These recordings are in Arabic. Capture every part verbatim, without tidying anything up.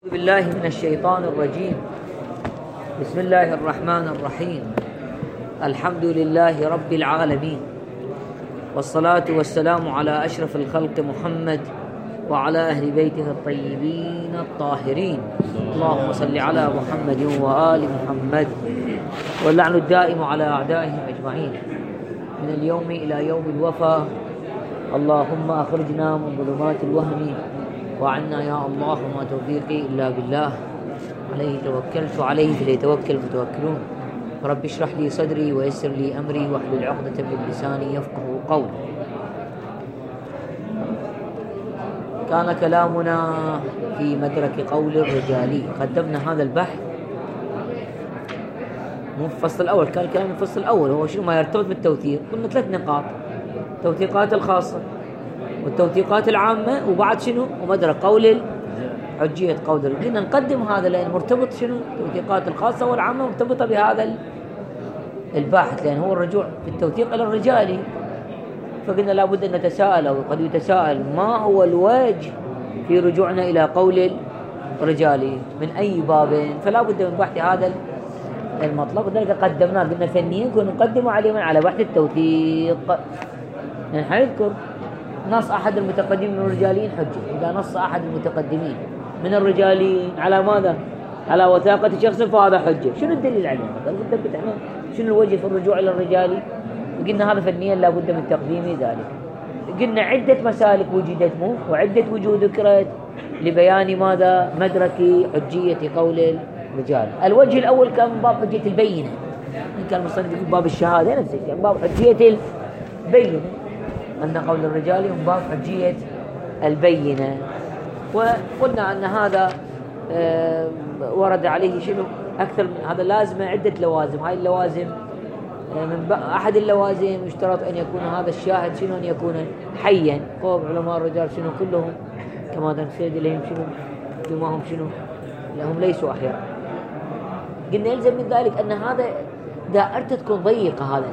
بالله من الشيطان الرجيم. بسم الله الرحمن الرحيم. الحمد لله رب العالمين، والصلاة والسلام على أشرف الخلق محمد وعلى أهل بيته الطيبين الطاهرين. اللهم صل على محمد وآل محمد، واللعن الدائم على أعدائهم أجمعين من اليوم إلى يوم الوفاة. اللهم أخرجنا من ظلمات الوهم وعنا يا الله، ما توفيقي إلا بالله، عليه توكلت وعليه فليتوكل المتوكلون. رب اشرح لي صدري ويسر لي أمري واحلل عقدة من لساني يفقه قولي. كان كلامنا في مدرك قول الرجالي. قدمنا هذا البحث مو في الفصل الأول، كان الكلام في الفصل الأول هو شنو ما يرتبط بالتوثيق. قلنا ثلاث نقاط: التوثيقات الخاصة والتوثيقات العامة، وبعد شنو ومدرك قول حجية قول الرجال. قلنا نقدم هذا لأن مرتبط شنو التوثيقات الخاصة والعامة مرتبطة بهذا الباحث، لأن هو الرجوع في التوثيق إلى الرجالي. فقلنا لابد أن نتساءل أو قد يتساءل: ما هو الوجه في رجوعنا إلى قول الرجالي من أي باب؟ فلا بد من بحث هذا المطلب، وذلك قدمناه. قلنا فنيين كنا نقدم عليهم على بحث التوثيق، لأن حنذكر نص أحد المتقدمين من الرجاليين حجة. إذا نص أحد المتقدمين من الرجاليين على ماذا؟ على وثاقة شخص، فهذا حجة. شنو الدليل عليه؟ قال نثبت احنا شنو الوجه في الرجوع إلى الرجالي. وقلنا هذا فنيا لا بد من تقديم ذلك. قلنا عدة مسالك وجدت مو وعدة وجوه ذكرت لبيان ماذا؟ مدرك حجية قول الرجال. الوجه الأول كان باب حجية البينة، كان مصنف في باب الشهادة نفس الشيء، باب حجية البينة، أن قول الرجال من باب حجية البينة. وقلنا أن هذا ورد عليه شنو أكثر من هذا، لازمة عدة لوازم. هاي اللوازم من أحد اللوازم يشترط أن يكون هذا الشاهد شنو أن يكون حيا. قوم علماء الرجال شنو كلهم كما تنسيد لهم شنو بما هم شنو لهم ليسوا أحياء. قلنا يلزم من ذلك أن هذا دائرته تكون ضيقة. هذا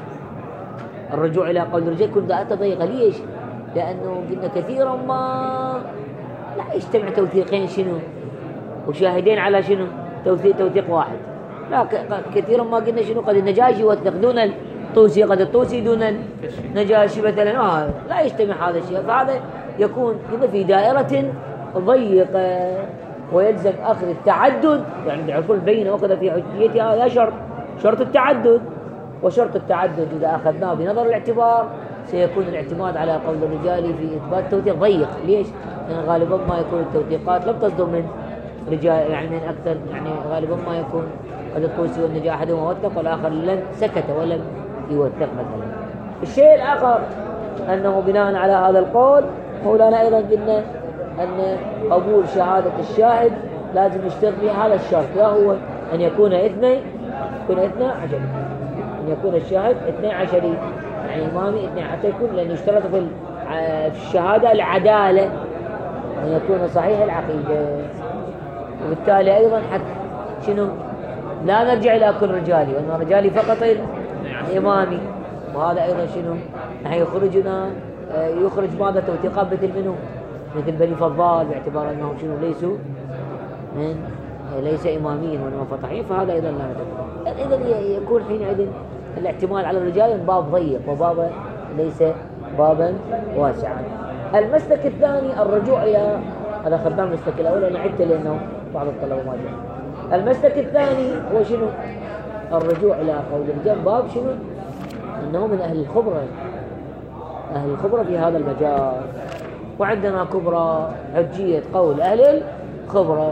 الرجوع إلى قول الرجال يكون دائرته ضيقة. ليش؟ لأنه قلنا كثيرا ما لا يجتمع توثيقين شنو وشاهدين على شنو توثيق توثيق واحد. لا كثيرا ما قلنا شنو قد النجاشي يوثق دون الطوسي، قد الطوسي دون النجاشي مثلا. آه لا يجتمع هذا الشيء، فهذا يكون قلنا في دائرة ضيقة، ويلزم أخذ التعدد. يعني يعرفون البينة وأخذ في حجيتها هذا شرط شرط التعدد. وشرط التعدد إذا أخذناه بنظر الاعتبار سيكون الاعتماد على قول الرجال في إثبات التوثيق ضيق. ليش؟ لأن يعني غالبا ما يكون التوثيقات لم تصدر من رجال، يعني من أكثر، يعني غالبا ما يكون قد الطوسي والنجاح أحدهما وثق والآخر لم سكت ولم يوثق مثلا. الشيء الآخر أنه بناء على هذا القول مولانا أيضا قلنا أن قبول شهادة الشاهد لازم يشترط فيه هذا الشرط، وهو أن يكون اثنين يكون اثنين عشر، أن يكون الشاهد اثنين عشري، يعني إمامي اثنين، حتى يكون لأن يشترط في الشهادة العدالة، أن يكون صحيح العقيدة. وبالتالي أيضا حتى شنو لا نرجع إلى كل رجالي، وأن الرجالي فقط الإمامي. وهذا أيضا شنو نحن يخرجنا يخرج ماذا توثيقات مثل منه مثل بني فضال، باعتبار أنهم شنو ليسوا من ليس إماميين وإنما فطحيين، فهذا أيضا لا ندرك. إذن يكون حينئذ الاعتماد على الرجال من باب ضيق وبابا ليس بابا واسعا. المسلك الثاني الرجوع إلى هذا أخذناه المسلك الأول أنا عدت لأنه بعض الطلبة ما جاء. المسلك الثاني هو شنو الرجوع إلى قول الرجال باب شنو أنه من أهل الخبرة، أهل الخبرة في هذا المجال. وعندنا كبرى حجية قول أهل الخبرة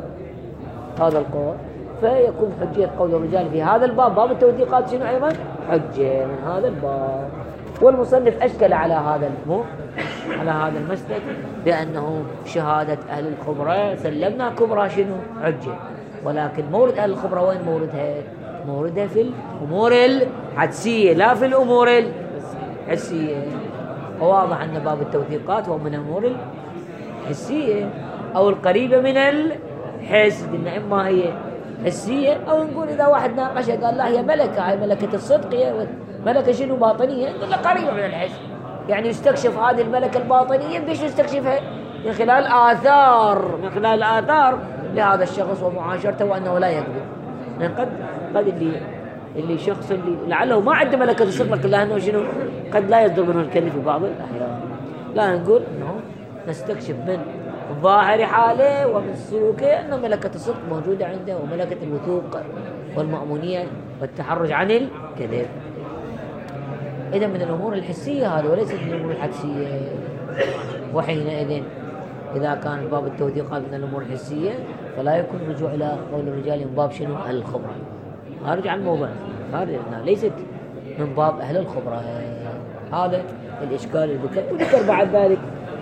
هذا القول، فيكون حجية قول الرجال في هذا الباب باب التوثيقات شنو أيضا حجة من هذا الباب. والمصنف أشكل على هذا المو على هذا المسلك بأنه شهادة أهل الخبرة سلمنا كبرى شنو حجة، ولكن مورد أهل الخبرة وين موردها؟ موردها في الأمور الحدسية لا في الأمور الحسية. وواضح أن باب التوثيقات هو من الأمور الحسية أو القريبة من الحس. قلنا إما هي حسية أو نقول إذا واحد ناقشها قال لا هي ملكة، هي ملكة الصدق، هي ملكة شنو باطنية، نقول له قريبة من الحس. يعني يستكشف هذه الملكة الباطنية بيش يستكشفها من خلال آثار من خلال آثار لهذا الشخص ومعاشرته وأنه لا يكذب. يعني قد قد اللي اللي شخص اللي لعله ما عنده ملكة الصدق لكن لأنه شنو قد لا يصدر منه الكذب في بعض الأحيان. لا نقول أنه نستكشف من ظاهر حاله ومن سلوكه أنه ملكة الصدق موجودة عنده وملكة الوثوق والمأمونية والتحرج عن الكذب. إذا من الأمور الحسية هذا وليست من الأمور الحدسية. وحينئذ إذا كان باب التوثيقات من الأمور الحسية فلا يكون رجوع إلى قول الرجال من باب شنو؟ أهل الخبرة. خارج عن الموضوع، خارج ليست من باب أهل الخبرة. هذا الإشكال اللي ذكر. وذكر بعد ذلك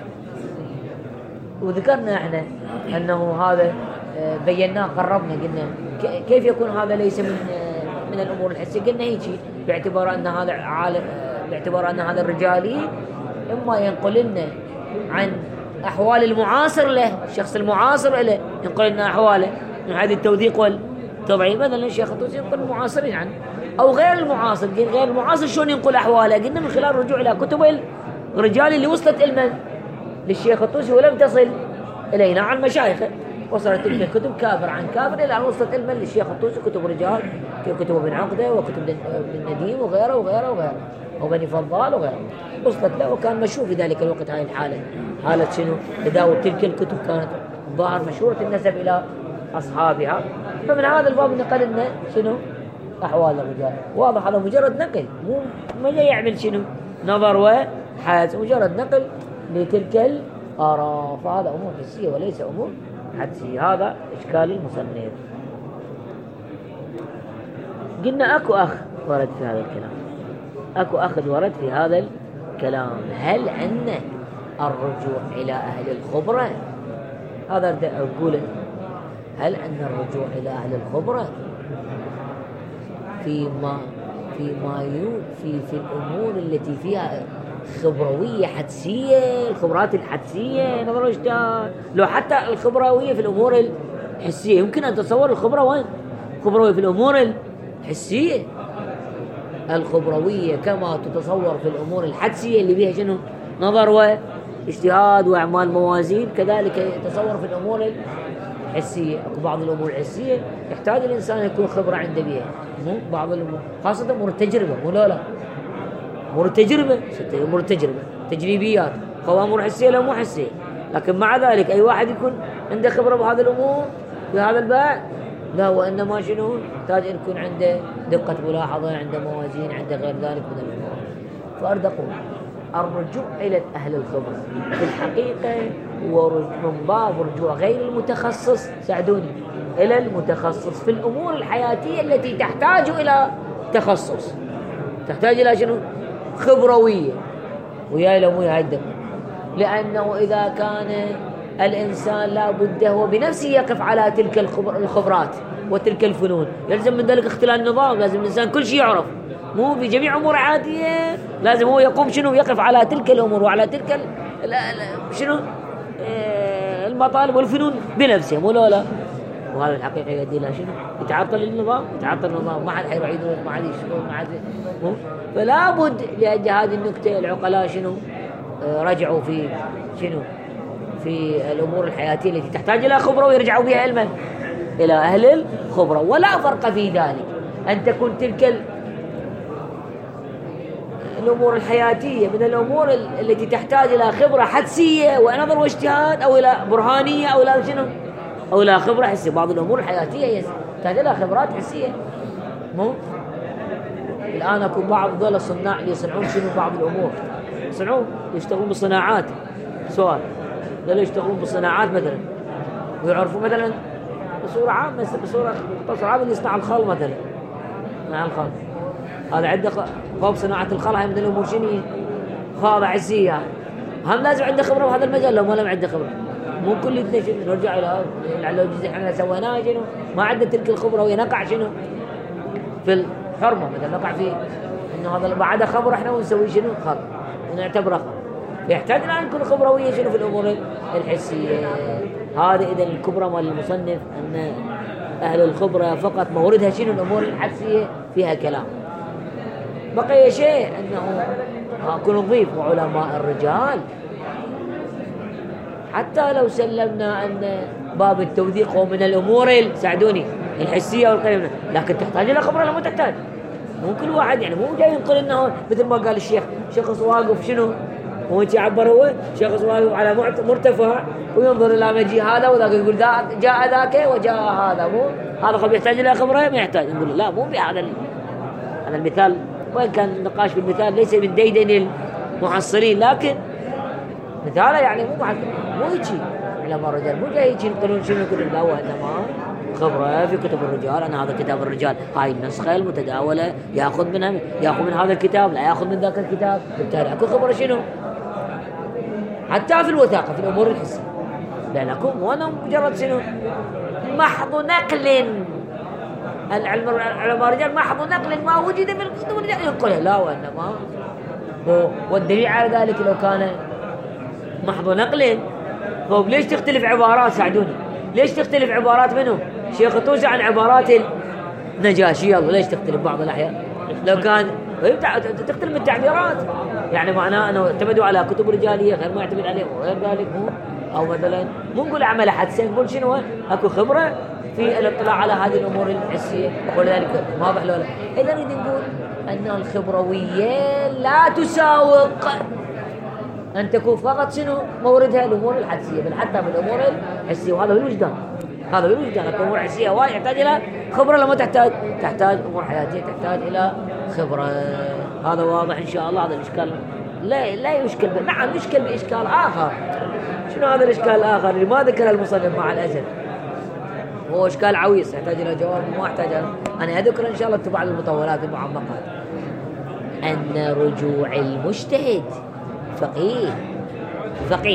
وذكرنا احنا أنه هذا بيناه قربنا قلنا كيف يكون هذا ليس من من الأمور الحسية. قلنا هيك باعتبار أن هذا عالم باعتبار أن هذا الرجالي إما ينقل لنا عن أحوال المعاصر له، الشخص المعاصر له ينقل لنا أحواله من هذه التوثيق والتضعيف. مثلا الشيخ الطوسي ينقل المعاصرين عنه أو غير المعاصر. غير المعاصر شلون ينقل أحواله؟ قلنا من خلال الرجوع إلى كتب الرجال اللي وصلت إلنا للشيخ الطوسي ولم تصل إلينا عن مشايخه. وصلت تلك الكتب كافر عن كافر إلى أن وصلت إلنا للشيخ الطوسي كتب رجال كتب ابن عقدة وكتب ابن نديم وغيره وغيره وغيره وبني فضال وغيره وصلت له. وكان مشهور في ذلك الوقت هاي الحالة حالة شنو؟ تداول تلك الكتب كانت ظاهر مشهورة النسب إلى أصحابها. فمن هذا الباب نقل لنا شنو؟ أحوال الرجال. واضح هذا مجرد نقل مو ما يعمل شنو؟ نظر وحاز مجرد نقل لتلك الآراء. فهذا أمور حسية وليس أمور حدسية. هذا إشكال المصنف. قلنا أكو أخ ورد في هذا الكلام أكو أخذ ورد في هذا الكلام. هل عندنا الرجوع إلى أهل الخبرة؟ هذا أقوله. هل عندنا الرجوع إلى أهل الخبرة فيما فيما يو في في الأمور التي فيها خبروية حدسية، الخبرات الحدسية نظر اجتهاد، لو حتى الخبروية في الأمور الحسية يمكن أن تتصور الخبرة وين؟ خبروية في الأمور الحسية. الخبروية كما تتصور في الأمور الحدسية اللي بيها شنو؟ نظر واجتهاد وأعمال موازين، كذلك يتصور في الأمور الحسية. أكو بعض الأمور الحسية يحتاج الإنسان يكون خبرة عنده بيها. مو بعض الأمور خاصة أمور التجربة. مو لا لا أمور التجربة أمور التجربة تجريبيات هو أمور حسية لا مو حسية. لكن مع ذلك أي واحد يكون عنده خبرة بهذه الأمور بهذا الباب لا، وإنما شنو يحتاج أن يكون عنده دقة ملاحظة، عنده موازين، عنده غير ذلك من الأمور. فأريد أقول الرجوع إلى أهل الخبرة في الحقيقة هو من باب رجوع غير المتخصص، ساعدوني، إلى المتخصص في الأمور الحياتية التي تحتاج إلى تخصص، تحتاج إلى شنو؟ خبروية. ويا لو مو يهدم، لأنه إذا كان الإنسان لا بد هو بنفسه يقف على تلك الخبر الخبرات وتلك الفنون، يلزم من ذلك اختلال النظام. لازم الإنسان كل شيء يعرف، مو في جميع أمور عادية، لازم هو يقوم شنو يقف على تلك الأمور وعلى تلك ال شنو المطالب والفنون بنفسه، مو لا لا. وهذا الحقيقة يؤدي إلى شنو؟ يتعطل النظام، يتعطل النظام، ما حد حيروح يدرس، ما حد يشتغل، ما حد. فلا بد لأجل هذه النكتة العقلاء شنو رجعوا في شنو في الأمور الحياتية التي تحتاج إلى خبرة ويرجعوا بها علما إلى أهل الخبرة. ولا فرق في ذلك أن تكون تلك الأمور الحياتية من الأمور التي تحتاج إلى خبرة حدسية ونظر واجتهاد، أو إلى برهانية، أو إلى شنو، أو إلى خبرة حسية. بعض الأمور الحياتية تحتاج إلى خبرات حسية. مو الآن أكو بعض دول الصناع اللي يصنعون شنو بعض الأمور، يصنعون يشتغلون بالصناعات. سؤال، دول يشتغلون بالصناعات مثلا ويعرفوا مثلا بصورة عامة، بصورة مختصرة عامة يصنع الخل مثلا، مع الخل هذا عنده فوق صناعة الخل، هاي من الأمور شنو خاضع حسية. هم لازم عنده خبرة بهذا المجال، لو ما لم عنده خبرة مو كل اثنين شنو نرجع إلى لعله الجزء احنا سويناه شنو ما عنده تلك الخبرة وينقع شنو في الحرمة مثلا، نقع في إنه هذا بعد خبرة احنا ونسوي شنو خط ونعتبره خط. يحتاج أن نكون خبروية شنو في الأمور الحسية. هذا إذا الكبرى مال المصنف أن أهل الخبرة فقط موردها شنو الأمور الحسية فيها كلام. بقي شيء أنه أكون نضيف وعلماء الرجال حتى لو سلمنا أن باب التوثيق هو من الأمور ساعدوني الحسية والقليلة، لكن تحتاج إلى خبرة ولا ما تحتاج؟ مو كل واحد يعني مو جاي ينقل انه مثل ما قال الشيخ شخص واقف شنو هو انت يعبر هو شخص واقف على مرتفع وينظر الى مجيء هذا وذاك يقول جاء ذاك وجاء هذا، مو هذا قد يحتاج الى خبره ما يحتاج. نقول لا مو بهذا هذا المثال، وان كان النقاش بالمثال ليس من ديدن المحصلين، لكن مثاله يعني مو مو يجي علماء الرجال مو جاي يجي ينقلون شنو يقول لا، وانما خبرة في كتب الرجال. أنا هذا كتاب الرجال هاي النسخة المتداولة يأخذ منها يأخذ من هذا الكتاب لا يأخذ من ذاك الكتاب، بالتالي أكو خبرة شنو حتى في الوثاقة في الأمور الحسية، لا لكم وأنا مجرد شنو محض نقل العلم علماء الرجال محض نقل ما وجد في الكتب الرجال ينقله، لا وإنما والدليل على ذلك لو كان محض نقل طيب ليش تختلف عبارات؟ ساعدوني ليش تختلف عبارات منه شيخ طوسي عن عبارات النجاشي؟ يلا ليش تختلف بعض الأحيان؟ لو كان تختلف التعبيرات، يعني معناه أنه اعتمدوا على كتب رجالية غير ما يعتمد عليه وغير ذلك، مو أو مثلا مو نقول عمل حدسين، نقول شنو أكو خبرة في الاطلاع على هذه الأمور الحسية ولذلك ما بحلو له. إذا نريد نقول أن الخبروية لا تساوق أن تكون فقط شنو موردها الأمور الحدسية، بل حتى بالأمور الحسية، وهذا هو الوجدان، هذا هو الوجدان. الأمور الحسية وايد يحتاج إلى خبرة لما تحتاج تحتاج أمور حياتية تحتاج إلى خبرة. هذا واضح إن شاء الله. هذا الإشكال لا لا يشكل ب... نعم يشكل بإشكال آخر. شنو هذا الإشكال الآخر اللي ما ذكر المصنف مع الأسف؟ هو إشكال عويص يحتاج إلى جواب وما يحتاج. أنا أذكر إن شاء الله تبع المطولات المعمقات أن رجوع المجتهد فقيه فقيه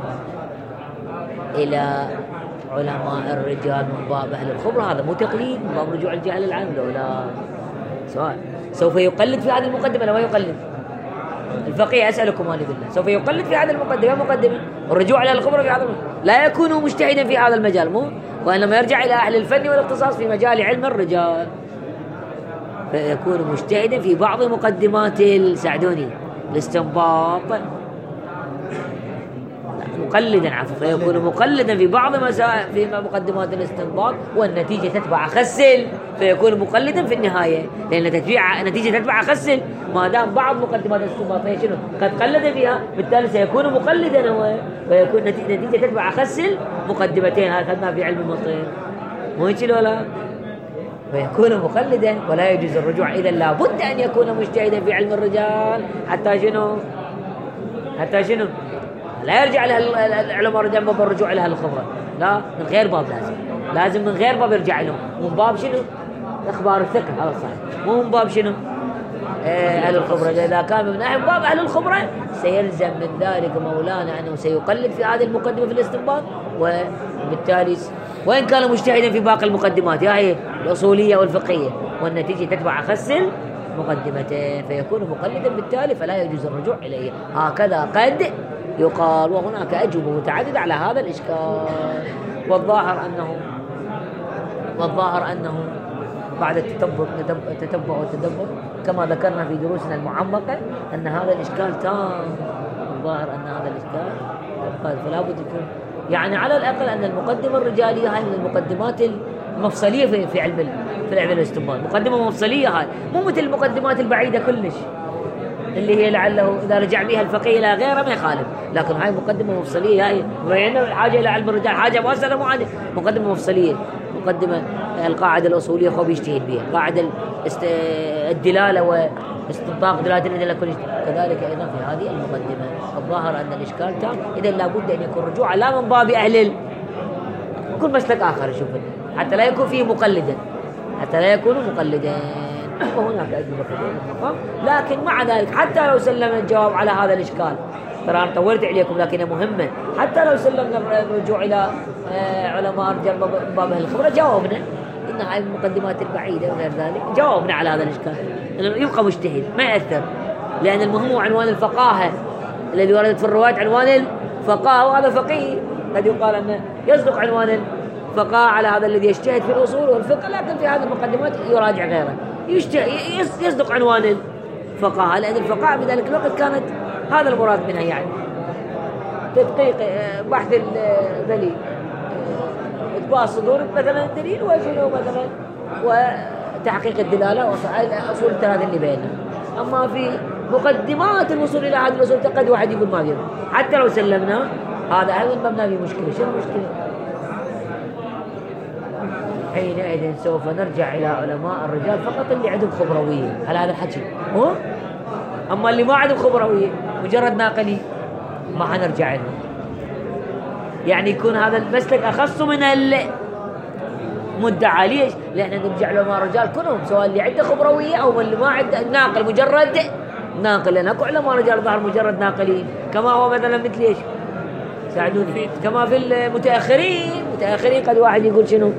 إلى علماء الرجال من باب أهل الخبرة، هذا مو تقليد من باب رجوع الجهل العام ولا سواء. سوف يقلد في هذه المقدمة ولا ما يقلد؟ الفقيه أسألكم والد الله سوف يقلد في هذه المقدمة مقدمة الرجوع إلى الخبرة في هذا المجال. لا يكون مجتهدا في هذا المجال مو، وإنما يرجع إلى أهل الفن والاختصاص في مجال علم الرجال، فيكون مجتهدا في بعض مقدمات السعدوني الاستنباط مقلدا عفوا فيكون مقلدا في بعض مسائل في مقدمات الاستنباط، والنتيجة تتبع خسل فيكون مقلدا في النهاية، لأن تتبع النتيجة تتبع خسل ما دام بعض مقدمات الاستنباط هي شنو قد قلد فيها، بالتالي سيكون مقلدا هو، ويكون نتيجة تتبع خسل مقدمتين. هذا خدنا في علم المنطق مو هيك ولا؟ فيكون مقلدا ولا يجوز الرجوع. إذا لابد أن يكون مجتهدا في علم الرجال حتى شنو حتى شنو لا يرجع لها العلماء الرجال باب الرجوع لها الخبرة، لا من غير باب، لازم لازم من غير باب يرجع لهم، من باب شنو اخبار الثقة، هذا صحيح، مو من باب شنو أهل الخبرة. إذا كان من ناحية باب أهل الخبرة سيلزم من ذلك مولانا أنه سيقلد في هذه المقدمة في الاستنباط، وبالتالي وإن كان مجتهدا في باقي المقدمات يا هي الأصولية والفقهية، والنتيجة تتبع خسل مقدمتين فيكون مقلدا بالتالي فلا يجوز الرجوع إليه. هكذا قد يقال، وهناك أجوبة متعددة على هذا الإشكال. والظاهر أنه والظاهر أنه بعد التتبع التتبع والتدبر كما ذكرنا في دروسنا المعمقة أن هذا الإشكال تام. الظاهر أن هذا الإشكال فلا بد يكون يعني على الأقل أن المقدمة الرجالية هاي من المقدمات المفصلية في في علم في علم الاستنباط، مقدمة مفصلية هاي، مو مثل المقدمات البعيدة كلش اللي هي لعله إذا رجع بها الفقيه إلى غيره ما يخالف، لكن هاي مقدمة مفصلية. هاي بينا الحاجة إلى علم الرجال حاجة مؤثرة مو عادة، مقدمة مفصلية، مقدمة القاعدة الأصولية خو بيجتهد بها، قاعدة الدلالة واستنطاق دلالة الأدلة كل كذلك أيضا في هذه المقدمة. الظاهر أن الإشكال تام. إذا لابد أن يكون رجوع لا من باب أهل ال... كل مسلك آخر يشوف حتى لا يكون فيه مقلدا، حتى لا يكونوا مقلدين. وهناك أجوبة كثيرة، لكن مع ذلك حتى لو سلمنا الجواب على هذا الإشكال، ترى أنا طولت عليكم لكنها مهمة، حتى لو سلمنا الرجوع إلى علماء رجال باب الخبرة جاوبنا إن هاي المقدمات البعيدة وغير ذلك، جاوبنا على هذا الإشكال، يبقى مجتهد ما يأثر، لأن المهم هو عنوان الفقاهة الذي وردت في الرواية، عنوان الفقاهة، وهذا فقيه قد يقال أنه يصدق عنوان الفقاهة على هذا الذي يجتهد في الأصول والفقه، لكن في هذه المقدمات يراجع غيره يصدق عنوان الفقاهة، لأن الفقاهة في ذلك الوقت كانت هذا المراد منها يعني. تدقيق بحث الذليل إثبات صدور مثلا الدليل وشنو مثلا وتحقيق الدلالة وأصول الثلاثة اللي بيننا. أما في مقدمات الوصول إلى هذه الأصول قد واحد يقول ما فيه، حتى لو سلمنا هذا أيضا مبنى في مشكلة. شنو المشكلة؟ حينئذ سوف نرجع إلى علماء الرجال فقط اللي عندهم خبروية على هذا الحكي، هو أما اللي ما عندهم خبروية مجرد ناقلي ما حنرجع لهم. يعني يكون هذا المسلك أخص من المدعى. ليش؟ لأن نرجع لعلماء الرجال كلهم، سواء اللي عنده خبروية أو اللي ما عنده ناقل مجرد ناقل. لأن أكو علماء رجال ظهر مجرد ناقلين، كما هو مثلا مثل إيش؟ ساعدوني. كما في المتأخرين، متأخرين قد واحد يقول شنو؟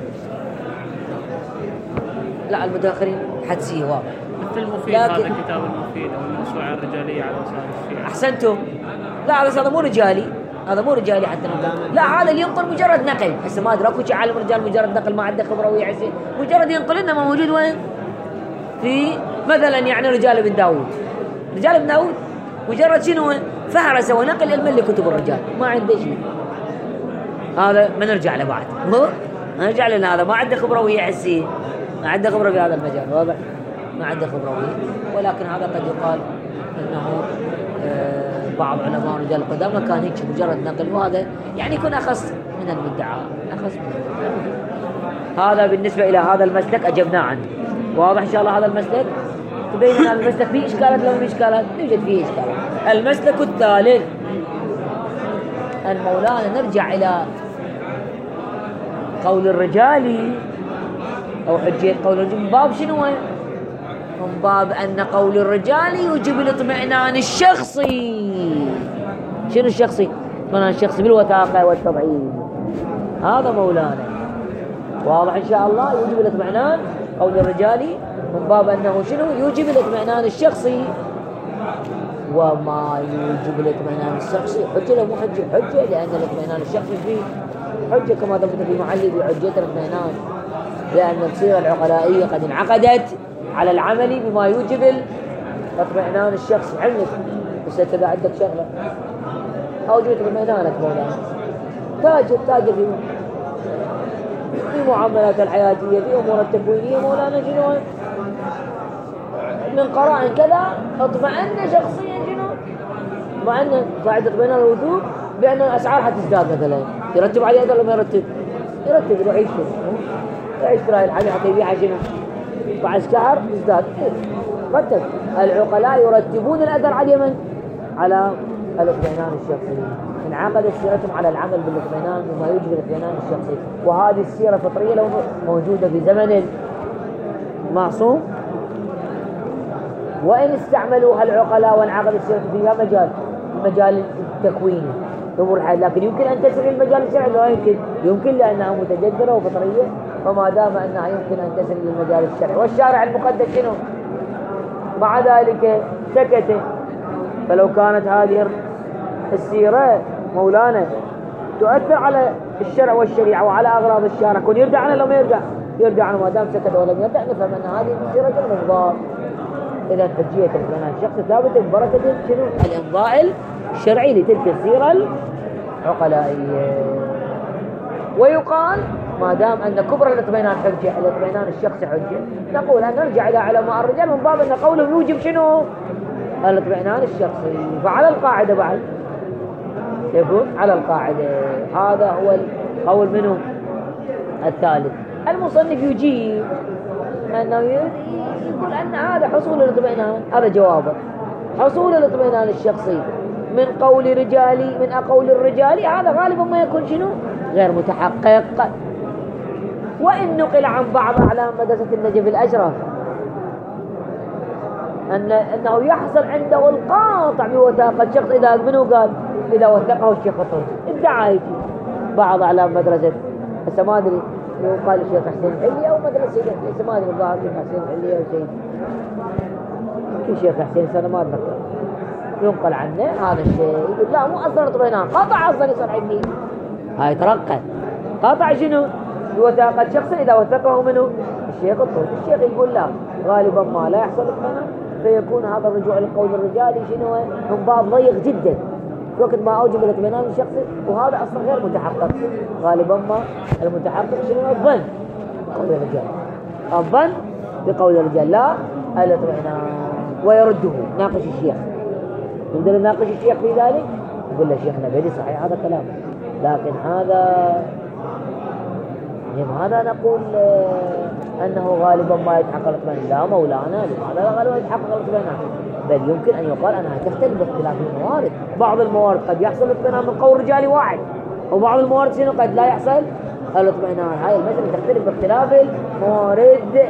لا المتأخرين حدسي واضح. مثل المفيد هذا كتاب المفيد أو الموسوعة الرجالية على وسائل الشيعة. أحسنتم. لا هذا مو رجالي، هذا مو رجالي حتى نقول. لا هذا اللي ينقل مجرد نقل. هسه ما أدري أكو عالم رجال مجرد نقل ما عنده خبرة ويعزي مجرد ينقل لنا ما موجود وين؟ في مثلا يعني رجال ابن داود. رجال ابن داود مجرد شنو؟ فهرس ونقل علم لكتب الرجال، ما عنده شيء. هذا ما نرجع له بعد. مو نرجع لنا هذا ما عنده خبرة ويعزي، ما عنده خبرة في هذا المجال، واضح؟ ما عنده خبرة ويه. ولكن هذا قد يقال أنه آه بعض علماء رجال القدامى ما كان هيك مجرد نقل، وهذا يعني يكون أخص من المدعى، أخص من المدعى. هذا بالنسبة إلى هذا المسلك أجبنا عنه. واضح إن شاء الله هذا المسلك؟ تبين أن المسلك فيه إشكالات لو فيه إشكالات؟ يوجد فيه إشكالات. المسلك الثالث المولانا نرجع إلى قول الرجال أو حجية قول الرجال من باب شنو؟ من باب أن قول الرجال يوجب الاطمئنان الشخصي. شنو الشخصي؟ الاطمئنان الشخصي بالوثاقة والتضعيف. هذا مولانا واضح إن شاء الله. يوجب الاطمئنان قول الرجال من باب أنه شنو؟ يوجب الاطمئنان الشخصي. وما يوجب الاطمئنان الشخصي حجة لو مو حجة؟ حجة، لأن الاطمئنان الشخصي فيه حجة كما ثبت في معلي بحجة الاطمئنان، لأن الصيغة العقلائية قد انعقدت على العمل بما يوجب الاطمئنان الشخصي. علمك بس انت اذا عندك شغله اوجد اطمئنانك مولانا، تاجر تاجر في في معاملات الحياتيه في امور التكوينيه مولانا شنو من قرائن كذا اطمئن شخصيا شنو مع ان قاعد اطمئنان الوجود بان الاسعار حتزداد مثلا، يرتب عليها ولا ما يرتب؟ يرتب يروح يشتري يشتري هاي الحاجه حتى يبيعها شنو بعد شهر يزداد. رتب العقلاء يرتبون الأثر على اليمن على الاطمئنان الشخصي. انعقدت سيرتهم على العمل بالاطمئنان بما يوجب الاطمئنان الشخصي، وهذه السيرة فطرية لو موجودة في زمن المعصوم، وإن استعملوها العقلاء وانعقدت سيرتهم فيها مجال المجال التكويني أمور الحياة، لكن يمكن أن تسري المجال الشرعي؟ لا يمكن. يمكن لأنها متجذرة وفطرية، وما دام أنها يمكن أن تسري للمجال الشرعي. والشارع المقدس شنو؟ مع ذلك سكت. فلو كانت هذه السيرة مولانا تؤثر على الشرع والشريعة وعلى أغراض الشارع كن يرجع عنه لو ما يرجع؟ يرجع عنه. ما دام سكت ولم يرجع نفهم أن هذه سيرة المنظار. إذا حجية الاطمئنان الشخصي ثابتة ببركة شنو؟ الإمضاء الشرعي لتلك السيرة العقلائية. ويقال ما دام أن كبر الاطمئنان حجة، الاطمئنان الشخصي حجة، نقول أن نرجع إلى علماء الرجال من باب أن قوله يوجب شنو؟ الاطمئنان الشخصي. فعلى القاعدة بعد يقول على القاعدة هذا هو القول منه الثالث. المصنف يجيب أنه يقول أن هذا حصول الاطمئنان، هذا جوابه، حصول الاطمئنان الشخصي من قول رجالي من أقول الرجال هذا غالبا ما يكون شنو؟ غير متحقق. وإن نقل عن بعض أعلام مدرسة النجف الأشرف أن أنه يحصل عنده القاطع بوثاقة شخص إذا منه قال إذا وثقه الشيخ الطوسي ادعى بعض أعلام مدرسة. هسه ما أدري يقال الشيخ حسين الحلي أو مدرسة هسه ما أدري الظاهر الشيخ حسين الحلي أو شيء في شيخ حسين سنة ما أتذكر ينقل عنه هذا الشيء. يقول لا مو أصلا اطمئنان، قطع أصلا يصير عندي هاي ترقى قطع شنو؟ بوثاقة شخص إذا وثقه منه الشيخ الطوسي. الشيخ يقول لا غالبا ما لا يحصل اطمئنان، فيكون هذا الرجوع لقول الرجال شنو من باب ضيق جدا في وقت ما أوجب الاطمئنان الشخصي، وهذا أصلا غير متحقق. غالبا ما المتحقق شنو؟ الظن بقول الرجال، الظن بقول الرجال لا الاطمئنان. ويرده ناقش الشيخ، يقدر يناقش الشيخ في ذلك، يقول له شيخنا بدي صحيح هذا كلام، لكن هذا هذا نقول أنه غالبا ما يتحقق الاطمئنان. لا مولانا، لماذا غالبا يتحقق الاطمئنان؟ بل يمكن أن يقال أنها تختلف باختلاف الموارد. بعض الموارد قد يحصل الاطمئنان من قول رجالي واحد، وبعض الموارد شنو قد لا يحصل الاطمئنان. هاي المسألة تختلف باختلاف الموارد.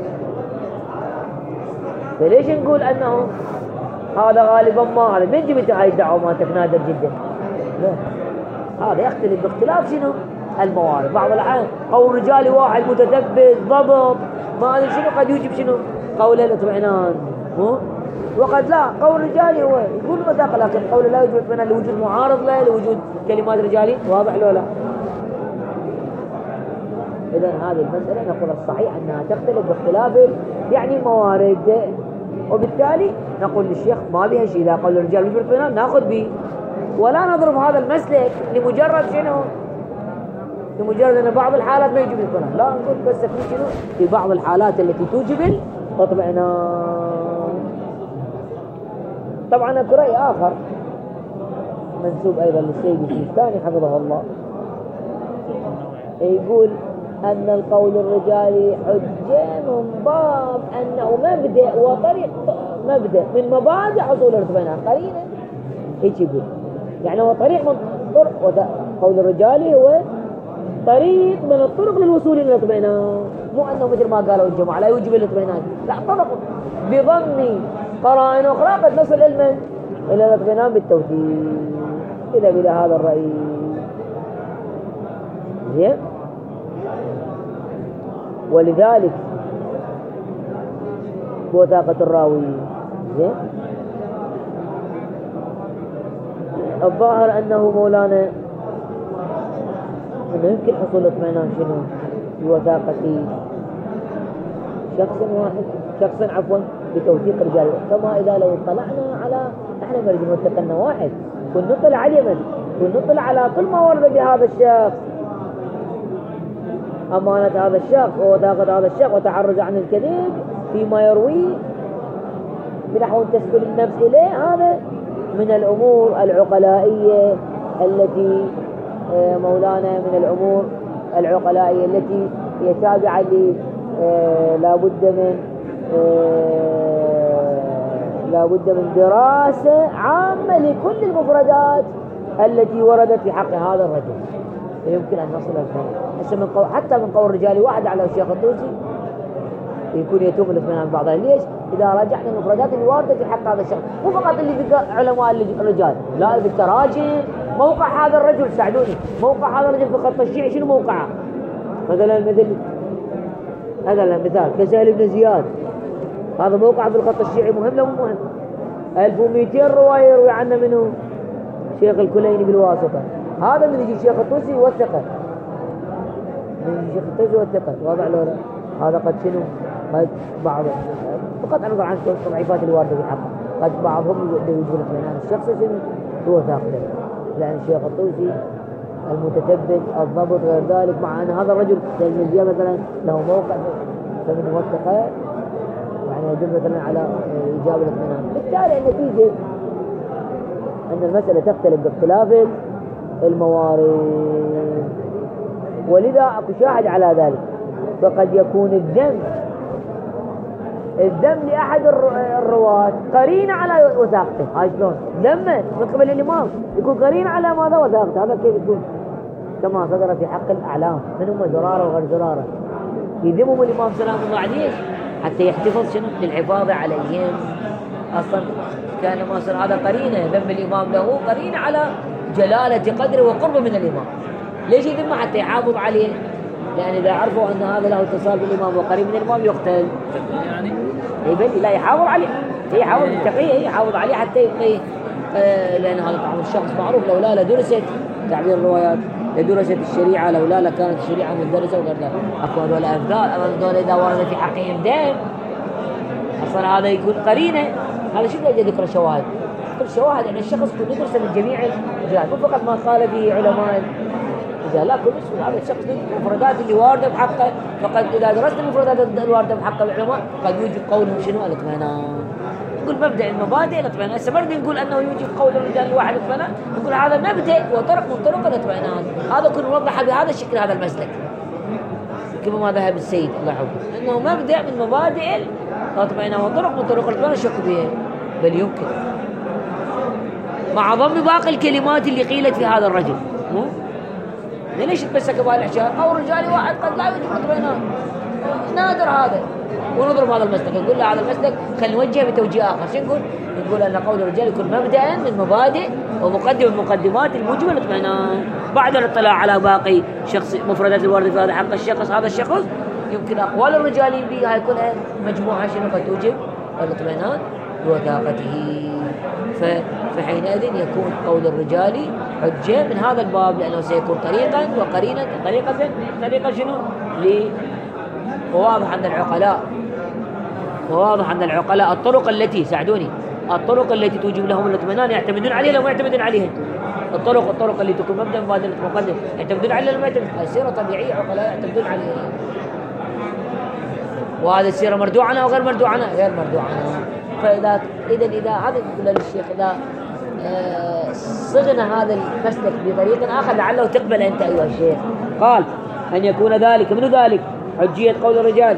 فليش نقول أنه هذا غالبا ما هذا من جبت هاي الدعوة ما تنادر جدا؟ لا، هذا يختلف باختلاف شنو الموارد. بعض الأحيان قول رجالي واحد متثبت ضبط ما أدري شنو قد يوجب شنو قول الاطمئنان، وقد لا قول رجالي هو يقول مذاق، لكن قول لا يوجد اطمئنان لوجود معارض له، لوجود كلمات رجالي. واضح لو لا؟ إذا هذه المسألة نقول الصحيح أنها تختلف باختلاف يعني الموارد، وبالتالي نقول للشيخ ما بها شيء. إذا قول الرجال يوجد اطمئنان نأخذ به، ولا نضرب هذا المسلك لمجرد شنو؟ لمجرد أن بعض الحالات ما يجب الاطمئنان. لا، نقول بس في شنو؟ في بعض الحالات التي توجب الاطمئنان. طبعا اكو رأي آخر منسوب أيضا للسيد السيستاني حفظه الله، يقول أن القول الرجالي حجة من باب أنه مبدأ وطريق، مبدأ من مبادئ حصول الاطمئنان قرينة. هيك يقول، يعني هو طريق من طرق قول الرجالي، هو طريق من الطرق للوصول إلى الاطمئنان. مو أنه مثل ما قالوا الجماعة لا يوجب الاطمئنان، لا، طرق بضمن قرائن أخرى قد نصل علما إلى الاطمئنان بالتوثيق. إذا بلا هذا الرأي زين. ولذلك وثاقة الراوي زين الظاهر أنه مولانا أنه يمكن حصول اطمئنان شنو بوثاقة شخص واحد، شخص عفوا بتوثيق رجال. كما إذا لو اطلعنا على احنا نريد نوثقنا واحد ونطلع على اليمن ونطلع على كل ما ورد بهذا الشخص، أمانة هذا الشخص ووثاقة هذا الشخص وتحرز عن الكذب فيما يرويه بنحو تسبيل النفس إليه، هذا من الأمور العقلائية التي مولانا من الأمور العقلائية التي هي تابعة لي لابد من لابد من دراسة عامة لكل المفردات التي وردت في حق هذا الرجل، فيمكن أن نصل الفهم. من قول حتى من قول رجالي واحد على الشيخ الطوسي يكون يتوب الاثنين عن بعضها. ليش؟ إذا رجعنا المفردات اللي واردة في حق هذا الشخص، مو فقط اللي في علماء الرجال، لا، في التراجم. موقع هذا الرجل ساعدوني، موقع هذا الرجل في خط الشيعي شنو موقعه؟ مثلا مثل هذا المثال كسهل بن زياد، هذا موقع في الخط الشيعي مهم لو مهم. ألف ومئتين رواية يروي عنه منه شيخ الكليني بالواسطة، هذا من يجي الشيخ الطوسي يوثقه، من يجي الشيخ الطوسي يوثقه. واضح له؟ هذا قد شنو قد بعض فقط أنا عن التضعيفات الواردة في حقه، قد بعضهم يقول اطمئنان الشخص شنو هو ثاقبه، لأن الشيخ الطوسي المتثبت الضبط غير ذلك، مع أن هذا الرجل المزية مثلا له موقع فمن موثقه يعني يدل مثلا على إجابة الاطمئنان. بالتالي النتيجة أن المسألة تختلف باختلاف الموارد، ولذا أكو شاهد على ذلك. فقد يكون الدم الدم لأحد الرواة قرين على وثاقته. هاي شلون؟ دم من قبل الإمام يكون قرين على ماذا؟ وثاقته. هذا كيف يكون؟ كما صدر في حق الأعلام من هم زرارة وغير زرارة، يذمهم الإمام سلام الله عليه حتى يحتفظ شنو للحفاظ عليهم. أصلا كان ما صار هذا قرينة، ذم الإمام له قرينة على جلالة قدره وقربه من الإمام. ليش يذمه؟ حتى يحافظ عليه، لأن إذا عرفوا أن هذا له اتصال بالإمام وقريب من الإمام يقتل يعني يبني، لا يحافظ عليه، هي يحافظ بالتقية، هي يحافظ عليه حتى يبقي. آه لأن هذا طبعا الشخص معروف لولا لدرست تعبير الروايات، لدرست الشريعة، لولا لكانت الشريعة مدرسة وغير ذلك. أكو هذول أفضال، هذول إذا ورد في حقهم دم أصلا هذا يكون قرينة. هذا شو بدأ ذكر الشواهد؟ ناقل شواهد أن الشخص يكون يدرس من جميع الرجال، مو فقط ما قال به علماء الرجال، لا كل اسم هذا الشخص المفردات اللي واردة بحقه، فقد إذا درست المفردات الواردة بحق العلماء قد يوجد قولهم شنو؟ الاطمئنان. نقول مبدأ المبادئ الاطمئنان. هسه برضه نقول أنه يوجد قول الرجال الواحد الاطمئنان، نقول هذا مبدأ وطرق من طرق الاطمئنان. هذا كنا نوضح بهذا الشكل هذا المسلك كما ما ذهب السيد الله يحفظه، أنه مبدأ من مبادئ الاطمئنان وطرق من طرق الاطمئنان شك به، بل يمكن مع ضم باقي الكلمات اللي قيلت في هذا الرجل. مو ليش تمسك بهالاشياء؟ او رجال واحد قد لا يوجد اطمئنان، نادر هذا. ونضرب هذا المسلك، نقول له هذا المسلك خلينا نوجهه بتوجيه اخر. شو نقول؟ نقول ان قول الرجال يكون مبدأ من مبادئ ومقدم من مقدمات الموجبه للاطمئنان. بعد الاطلاع على باقي شخص مفردات الوارده في هذا حق الشخص، هذا الشخص يمكن اقوال الرجال بها يكون مجموعه شنو قد توجب الاطمئنان بوثاقته. فحينئذ يكون قول الرجال حجة من هذا الباب، لأنه سيكون طريقا وقرينة طريقة طريقة شنو؟ لي وواضح عند العقلاء، وواضح عند العقلاء الطرق التي ساعدوني الطرق التي توجب لهم الاطمئنان يعتمدون عليها لو ما يعتمدون عليها. الطرق الطرق اللي تكون مبدأ مبادئ مقدم يعتمدون عليها لو ما يعتمدون. السيرة طبيعية عقلاء يعتمدون عليها، وهذه السيرة مردوع عنها وغير مردوع عنها غير مردوع عنها. فإذا إذا إذا هذا يقول للشيخ إذا آه صغنا هذا المسلك بطريق آخر لعله تقبل أنت أيها الشيخ. قال أن يكون ذلك من ذلك حجية قول الرجال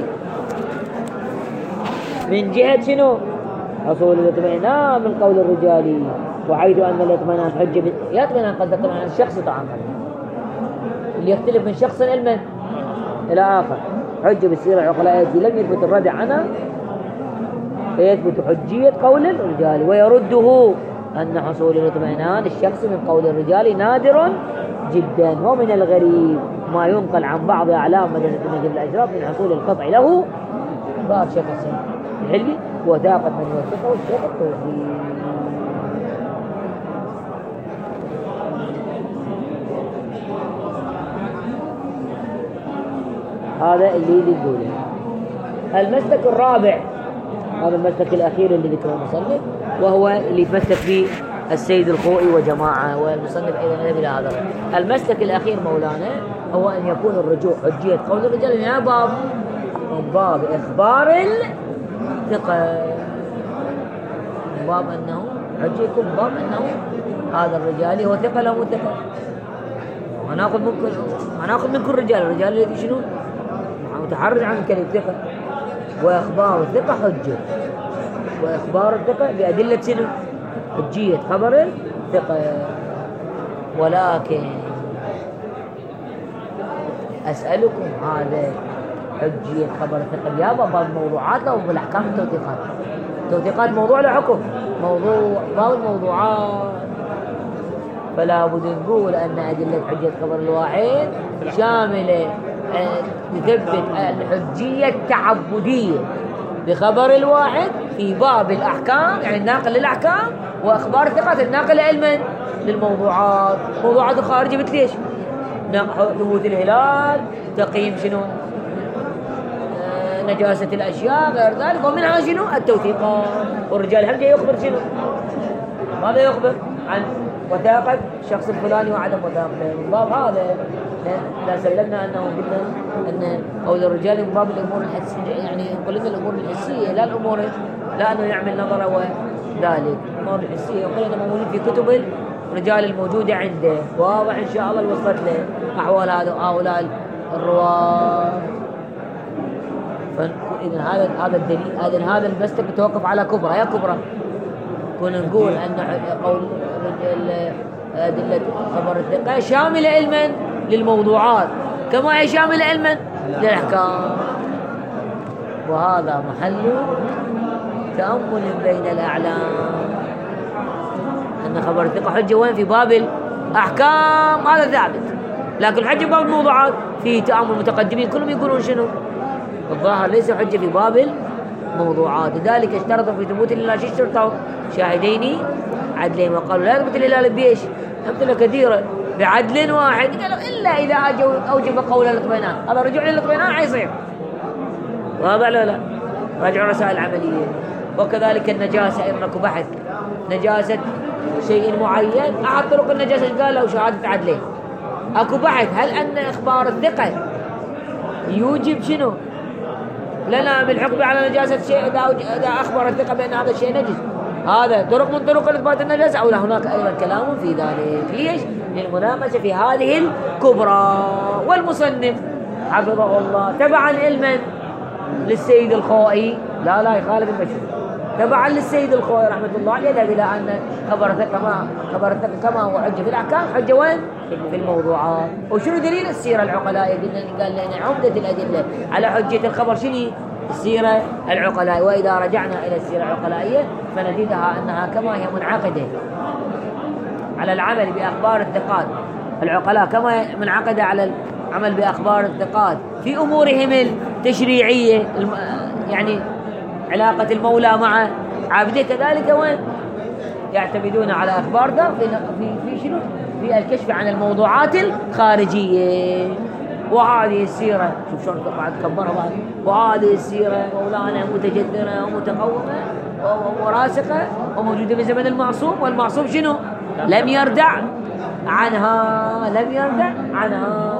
من جهة شنو؟ حصول الاطمئنان من قول الرجال، وحيث أن الاطمئنان حجة يطمئنان قد اطمئنان الشخص طبعا اللي يختلف من شخص علما إلى آخر حجة بالسيرة العقلاء التي لم يثبت الردع عنها، فيثبت حجية قول الرجال. ويرده أن حصول الاطمئنان الشخص من قول الرجال نادر جدا، ومن الغريب ما ينقل عن بعض أعلام مدرسة النجم الأشراف من حصول القطع له باب شخص الحلي وثاقة من يوثقه والشيخ التوحيد. هذا اللي يقوله. المسلك الرابع هذا المسلك الأخير اللي ذكره المصنف، وهو اللي يتمسك به السيد الخوئي وجماعة، والمصنف أيضا ذهب إلى هذا. المسلك الأخير مولانا هو أن يكون الرجوع حجية قول الرجال من باب من باب إخبار الثقة، من باب أنه حجية يكون من باب أنه هذا الرجال هو ثقة له ثقة. ونأخذ من كل ونأخذ من كل رجال الرجال الذي شنو متحرز عن كلمة ثقة، وإخبار الثقة حجة، وإخبار الثقة بأدلة شنو؟ حجية خبر الثقة. ولكن أسألكم هذا حجية خبر الثقة يا باب الموضوعات أو بالأحكام التوثيقات؟ التوثيقات موضوع له حكم، موضوع باب الموضوعات فلا بد نقول أن أدلة حجية خبر الواحد شاملة تثبت الحجية التعبدية بخبر الواحد في باب الأحكام، يعني الناقل للأحكام، وأخبار الثقات الناقل علما للموضوعات. موضوعات الخارجية مثل ايش؟ ثبوت الهلال، تقييم شنو؟ آه نجاسة الأشياء غير ذلك، ومنها شنو؟ التوثيقات. والرجال هم جاي يخبر شنو؟ ماذا يخبر؟ عن وثاقة الشخص الفلاني وعدم وثاقته. من باب هذا لا سلمنا أنه قلنا أن قول الرجال من باب الأمور الحسية، يعني قلنا الأمور الحسية لا الأمور لا أنه يعمل نظر وذلك. الأمور الحسية وقلنا موجود في كتب الرجال الموجودة عنده، واضح إن شاء الله اللي وصلت له أحوال هؤلاء الرواة. فإذا هذا هذا الدليل هذا هذا المسلك يتوقف على كبرى يا كبرى. كنا نقول أن قول أدلة خبر الثقة شاملة علما للموضوعات كما هي شاملة علما للأحكام، وهذا محل تأمل بين الأعلام أن خبر الثقة حجة وين؟ في باب الأحكام هذا ثابت، لكن حجة باب الموضوعات في تأمل متقدمين كلهم يقولون شنو؟ الظاهر ليس حجة في باب الموضوعات. لذلك اشترطوا في ثبوت الهلال شو اشترطوا؟ شاهدين عدلين، وقالوا لا يثبت الهلال بيش أمثلة كثيرة بعدل واحد، قالوا إلا إذا أوجب قول الاطمئنان، هذا رجوع للاطمئنان حيصير. واضح لا لا؟ راجعوا رسائل عملية. وكذلك النجاسة أيضا اكو بحث نجاسة شيء معين. أحد طرق النجاسة قال له شهادة عدلين. أكو بحث هل أن إخبار الثقة يوجب شنو لنا بالحكم على نجاسة شيء إذا أخبر الثقة بأن هذا الشيء نجس؟ هذا طرق من طرق إثبات النجاسة، أو هناك أيضا كلام في ذلك. ليش؟ للمناقشة في هذه الكبرى. والمصنف حفظه الله تبعا علما للسيد الخوئي، لا لا يخالف المشهور، تبعا للسيد الخوئي رحمة الله عليه، يذهب إلى أن خبر الثقة ما خبر الثقة كما هو حجة في الأحكام حجة وين؟ في الموضوعات. وشنو دليل السيرة العقلائية؟ قلنا قال لنا عمدة الأدلة على حجة الخبر شنو؟ السيرة العقلائية. وإذا رجعنا إلى السيرة العقلائية فنجدها أنها كما هي منعقدة على العمل بأخبار الثقات العقلاء، كما منعقدة على العمل بأخبار الثقات في أمورهم التشريعية، يعني علاقة المولى مع عبده، كذلك وين يعتمدون على أخبار ده في في في شنو؟ في الكشف عن الموضوعات الخارجية. وهذه السيرة شوف شلون بعد كبرها بعد، وهذه السيرة مولانا متجدرة ومتقومة وراسخة وموجودة في زمن المعصوم، والمعصوم شنو؟ لم يردع عنها، لم يردع عنها.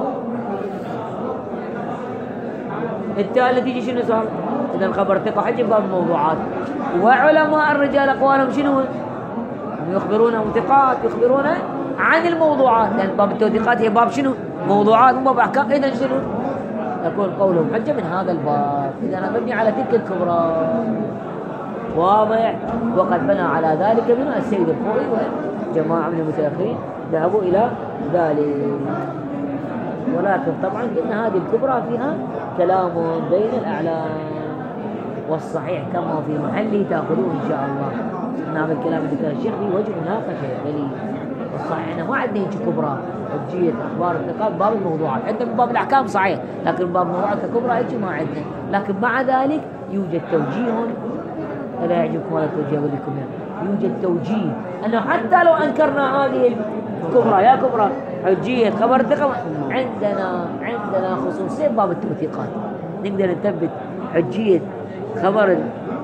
التالي تيجي شنو صار؟ إذا الخبر ثقة حجة باب الموضوعات. وعلماء الرجال أقوالهم شنو؟ يخبرون ثقات، يخبرون عن الموضوعات، لأن يعني باب التوثيقات هي باب شنو؟ موضوعات وباب أحكام. إذا شنو؟ يكون قولهم حجة من هذا الباب. إذا أنا مبني على تلك الكبرى. واضح؟ وقد بنى على ذلك من السيد الخوئي وجماعة من المتأخرين ذهبوا إلى ذلك. ولكن طبعا إن هذه الكبرى فيها كلام بين الأعلام، والصحيح كما في محله تأخذوه إن شاء الله. إن هذا الكلام اللي كان الشيخ فيه وجه مناقشة دليل. الصحيح إنه ما عندنا هيك كبرى حجية أخبار الثقات باب الموضوعات، عندنا باب الأحكام صحيح، لكن باب الموضوعات ككبرى هيك ما عندنا. لكن مع ذلك يوجد توجيه، لا يعجبكم ولا توجيه بكم يعني. يوجد توجيه أنه حتى لو أنكرنا هذه الكبرى يا كبرى حجية خبر الثقة، عندنا عندنا خصوصية باب التوثيقات، نقدر نثبت حجية خبر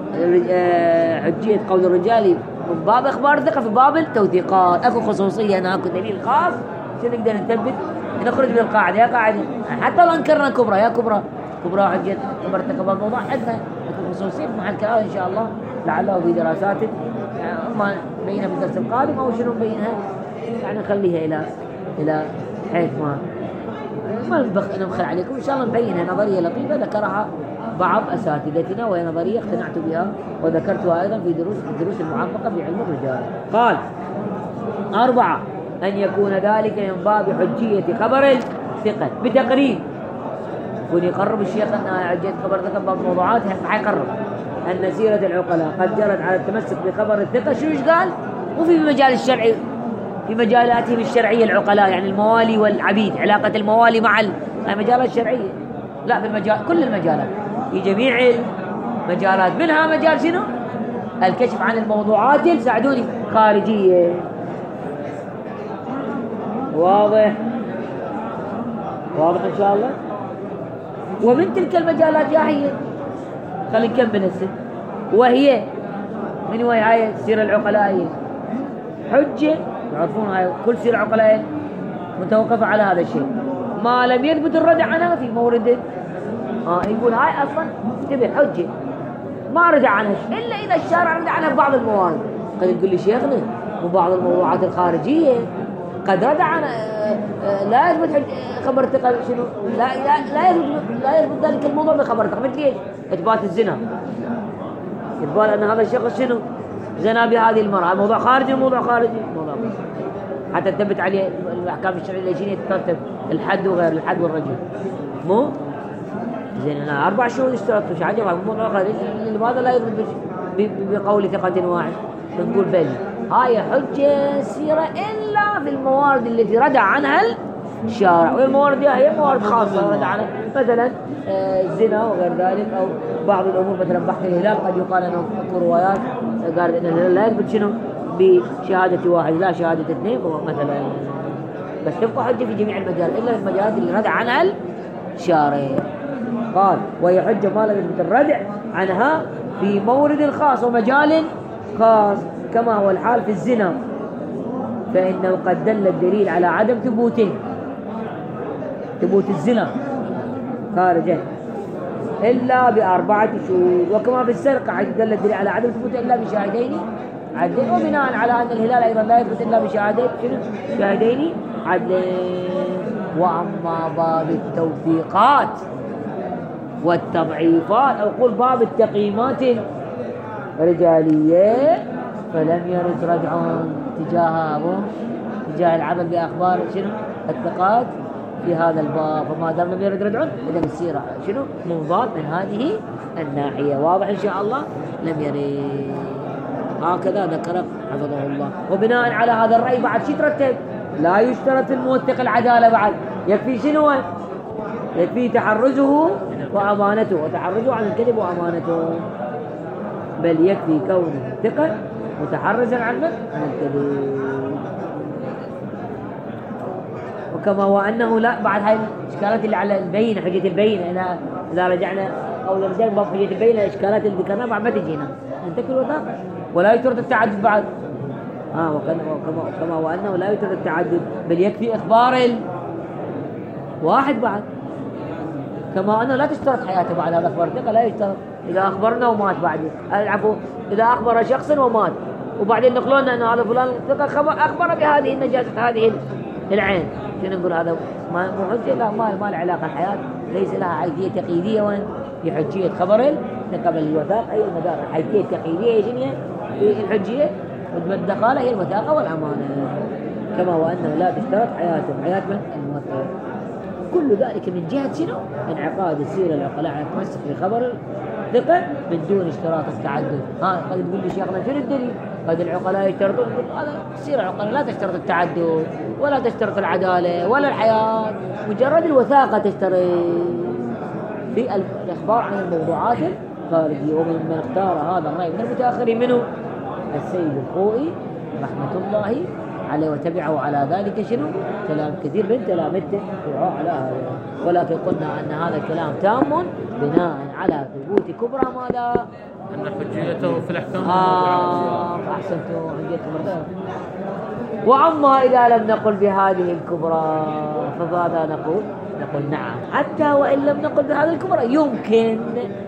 حجية قول الرجال من باب اخبار الثقه في باب التوثيقات. اكو خصوصيه هنا، اكو دليل خاص شو نقدر نثبت، نخرج من القاعده. يا قاعده حتى لو انكرنا كبرى يا كبرى كبرى حجه خبر الثقه الموضوع عندنا اكو خصوصيه مع الكلام ان شاء الله، لعله في دراسات ما بينها في الدرس القادم او شنو بينها، يعني نخليها الى الى حيث ما ما نبخل عليكم ان شاء الله. نبينها نظريه لطيفه ذكرها بعض أساتذتنا، وهي نظرية اقتنعت بها وذكرتها أيضا في دروس الدروس المعمقة في علم الرجال. قال أربعة أن يكون ذلك من باب حجية خبر الثقة بتقريب. يكون يقرب الشيخ أن حجية خبر الثقة باب موضوعات حيقرب أن سيرة العقلاء قد جرت على التمسك بخبر الثقة. شو إيش قال؟ وفي مجال الشرعي، في مجالاتهم الشرعية العقلاء، يعني الموالي والعبيد، علاقة الموالي مع المجالات الشرعية، لا في المجال كل المجالات، في جميع المجالات، منها مجال شنو؟ الكشف عن الموضوعات يساعدوني خارجية. واضح؟ واضح إن شاء الله. ومن تلك المجالات يا هي خلينا نكمل هسه، وهي من هي هاي السيرة العقلائية حجة، تعرفون هاي كل سيرة عقلائية متوقفة على هذا الشيء، ما لم يثبت الردع عنها في مورد. آه يقول هاي أصلا تبي حجة ما رجع عنها إلا إذا الشارع رجع عنها ببعض الموارد. قد تقول لي شيخنا وبعض الموضوعات الخارجية قد رجع عنها لا يثبت خبر ثقة شنو، لا لا لا يثبت لا يثبت ذلك الموضوع بخبر ثقة. مثل ايش؟ إثبات الزنا، إثبات أن هذا الشخص شنو زنا بهذه المرأة، موضوع خارجي وموضوع خارجي موضوع حتى تثبت عليه الأحكام الشرعية اللي شنو تترتب الحد وغير الحد والرجم. مو زين أنا أربع شهور اشترطت وش عجب موضوع خارجي، لماذا لا يثبت بقول ثقة واحد؟ نقول بل هاي حجة سيرة إلا في الموارد التي ردع عنها الشارع، والموارد هي موارد خاصة ردع عنها، مثلا الزنا وغير ذلك، أو بعض الأمور مثلا بحث الهلال قد يقال أنه أكو روايات قالت أن الهلال لا يثبت شنو بشهادة واحد لا شهادة اثنين مثلا، بس تبقى حجة في جميع المجالات إلا المجالات اللي ردع عنها الشارع. قال وهي حجة ما لم يثبت الردع عنها في مورد خاص ومجال خاص. كما هو الحال في الزنا، فإنه قد دل الدليل على عدم ثبوته، ثبوت الزنا خارجا إلا بأربعة شهود. وكما في السرقة حيث دل الدليل على عدم ثبوته إلا بشاهدين عدلين، وبناء على أن الهلال أيضا لا يثبت إلا بشاهدين شاهدين عدلين. وأما باب التوثيقات والتضعيفات أو قول باب التقييمات الرجالية فلم يرد رجع تجاه تجاه العمل بأخبار شنو الثقات في هذا الباب، فما دام لم يرد رجع إذا السيرة شنو منضاد من هذه الناحية. واضح إن شاء الله؟ لم يرد. هكذا ذكر حفظه الله. وبناء على هذا الرأي بعد شي ترتب؟ لا يشترط الموثق العدالة بعد، يكفي شنو؟ يكفي تحرزه وأمانته، وتحرزه عن الكذب وأمانته، بل يكفي كونه ثقة متحرزا عن عن الكذب. وكما هو أنه لا بعد هاي الإشكالات اللي على البينة، حجة البينة، إذا إذا رجعنا أو رجعنا باب حجة البينة الإشكالات اللي ذكرناها بعد ما تجينا ننتقل الوثاق. ولا يشترط التعدد بعد. آه وكما كما هو أنه لا يشترط التعدد، بل يكفي إخبار الواحد بعد. كما أنه لا تشترط حياته بعد هذا أخبار ثقة، لا يشترط. إذا أخبرنا ومات بعد، العفو، إذا أخبر شخص ومات وبعدين نقلنا أن هذا فلان ثقة أخبر بهذه النجاسة هذه العين، شنو نقول هذا ما مو حجة؟ لا، ما ما له علاقة. الحياة ليس لها حيثية تقييدية وين في حجية خبر قبل الوثاق. أي المدار حيثية تقييدية هي شنو؟ في الحجية والدخالة هي الوثاقة والأمانة. كما هو أنه لا تشترط حياته حياة من الموثق. كل ذلك من جهة شنو؟ انعقاد السيرة العقلاء على التمسك بخبر ثقة من دون اشتراط التعدد. ها قد تقول لي شيخنا شنو الدليل؟ قد العقلاء يشترطون، هذا السيرة العقلاء لا تشترط التعدد ولا تشترط العدالة ولا الحياة، مجرد الوثاقة تشترط في الإخبار عن الموضوعات الخارجية. ومن اختار هذا الرأي من المتأخرين منه السيد الخوئي رحمة الله عليه، وتبعه على ذلك شنو؟ كلام كثير من تلامذته تبعوه على هذا. ولكن قلنا أن هذا الكلام تام بناء على ثبوت كبرى ماذا؟ أن حجيته في الأحكام آه أحسنتم، حجيته مرتبة. وأما إذا لم نقل بهذه الكبرى فماذا نقول؟ نقول نعم، حتى وإن لم نقل بهذه الكبرى يمكن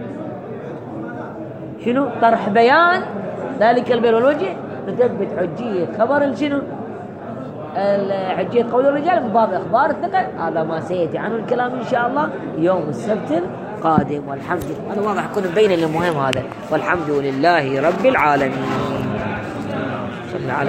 شنو؟ طرح بيان ذلك البين والوجه، نثبت حجية خبر شنو؟ حجية قول الرجال من باب إخبار الثقة. هذا ما سيأتي عنه الكلام إن شاء الله يوم السبت القادم. والحمد لله، هذا واضح يكون بين المهم هذا. والحمد لله رب العالمين.